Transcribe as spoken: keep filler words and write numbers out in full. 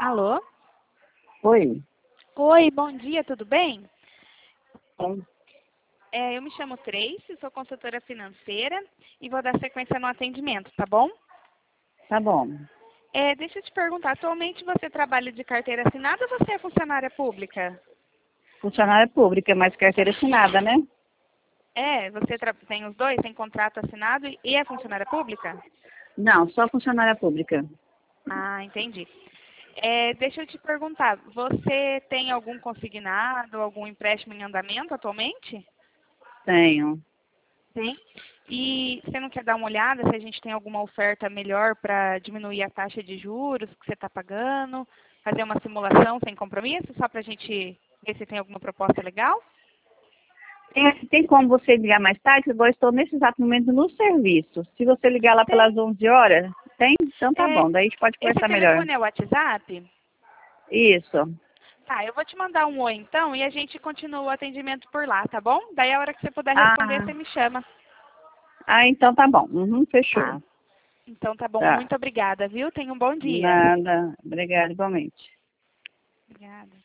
Alô? Oi. Oi, bom dia, tudo bem? Bom, É, eu me chamo Tracy, sou consultora financeira e vou dar sequência no atendimento, tá bom? tá bom. É, deixa eu te perguntar, atualmente você trabalha de carteira assinada ou você é funcionária pública? Funcionária pública, mas carteira assinada, né? É, você tra- tem os dois, tem contrato assinado e e é funcionária pública? Não, só funcionária pública. Ah, entendi. É, deixa eu te perguntar, você tem algum consignado, algum empréstimo em andamento atualmente? Tenho. Tem. E você não quer dar uma olhada se a gente tem alguma oferta melhor para diminuir a taxa de juros que você está pagando? Fazer uma simulação sem compromisso, só para a gente ver se tem alguma proposta legal? Tem, tem como você ligar mais tarde? Eu estou nesse exato momento no serviço. Se você ligar lá pelas Tem. onze horas, tem? Então tá É, bom, daí a gente pode esse conversar melhor. telefone é o WhatsApp? Isso. Tá, eu vou te mandar um oi então e a gente continua o atendimento por lá, tá bom? Daí a hora que você puder responder, Ah, você me chama. ah então tá bom. Uhum, fechou. Tá. Então tá bom, Tá. muito obrigada, viu? Tenha um bom dia. Nada. Obrigada, igualmente. Obrigada.